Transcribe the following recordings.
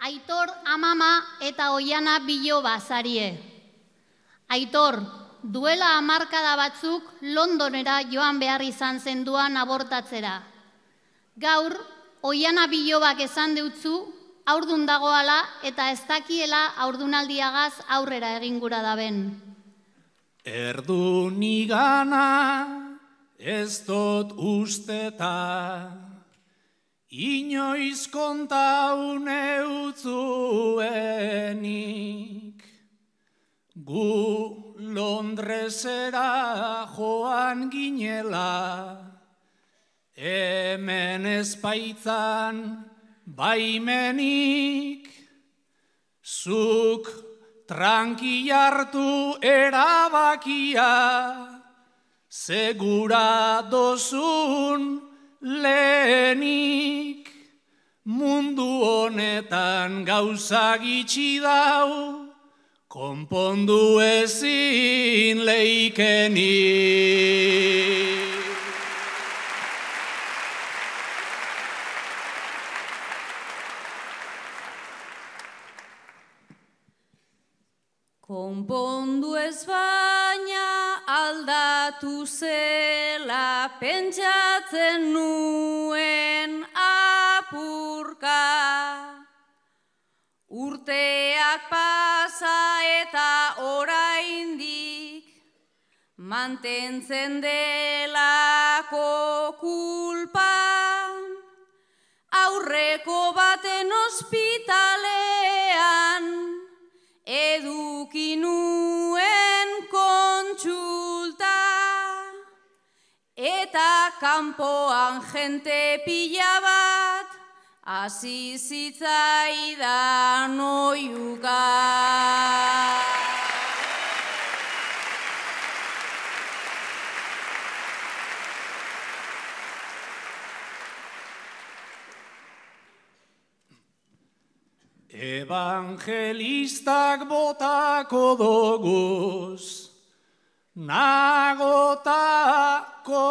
Aitor Amama eta Oiana Biloba sarie. Aitor, duela hamarkada batzuk Londonera joan behar izan zenduan abortatzera. Gaur, Oiana Bilobak esan deutzu, haurdun dagoala eta ez dakiela haurdunaldiagaz aurrera egingura daben. Erdu nigana ez dut usteta, inoiz kontaun eutzuenik. Gu Londresera joan ginela, hemen ezpaitzan baimenik. Zuk tranqui hartu erabakia, segura dozun lehenik. Mundu honetan gauza gitxi dau, konpondu ezin leikenik. Konpondu ez baina aldatu zela pentsatzen nuen apurka. Urteak pasa eta oraindik mantentzen delako kulpa. Aurreko baten ospitalean eduki nuen kontsulta, eta kanpoan jente pila bat hasi zitzaidan oihuka. Evangelistak botako doguz, nagota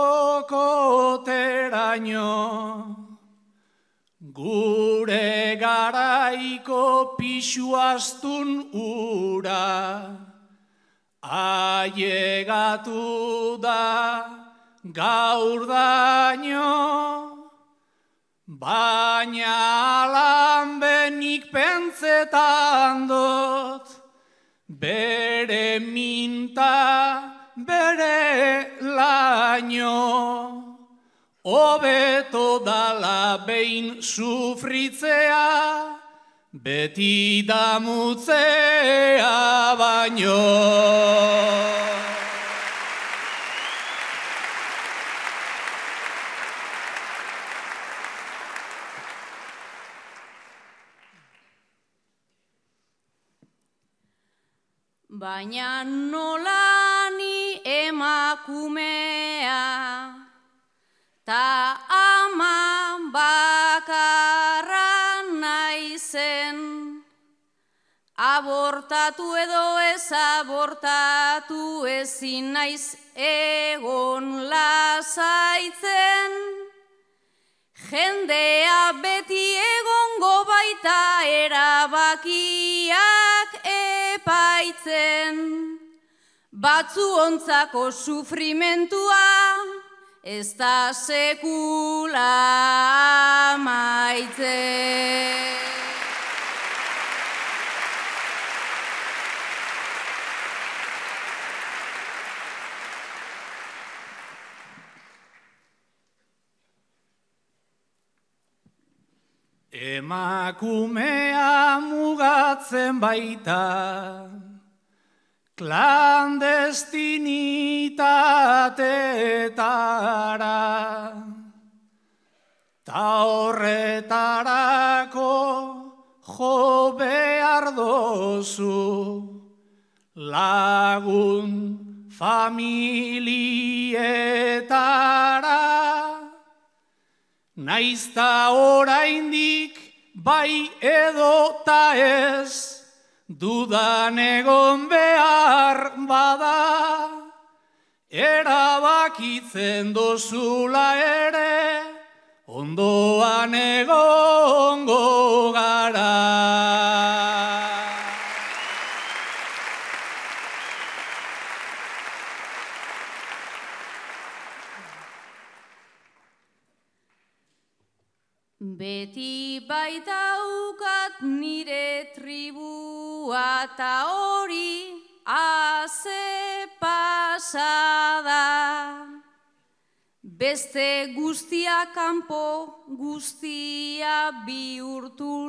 kokoteraino. Gure garaiko pixu astun ura, ailegatu da gaur daño. Baina alan benik pentsetan dut, bere minta, bere laino. Hobeto dala behin sufritzea, beti damutzea baino. Baina nola ni emakumea, ta ama bakarra naizen. Abortatu edo ez abortatu ezin naiz egon lasaitzen. Jendea beti egongo baita erabakiak epaitzen. Batzuontzako sufrimentua ez da sekula amaitzen. Emakumea mugatzen baita, klandestinitatera, ta horretarako jo behar dozu, lagun familietara. Naizta oraindik bai edo ta ez, dudan egon behar bada, erabakitzen dozula ere, ondoan egongo gara. Beti baitaukat nire tribua ta hori haze pasada. Beste guztia kanpo, guztia bihurtu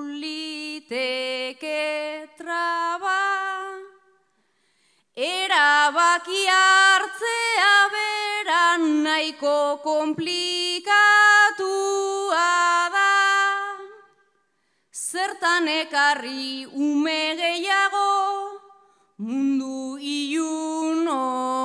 liteke traba. Erabaki hartzea beran nahiko komplikatua da. Zertan ekarri ume gehiago mundu ilun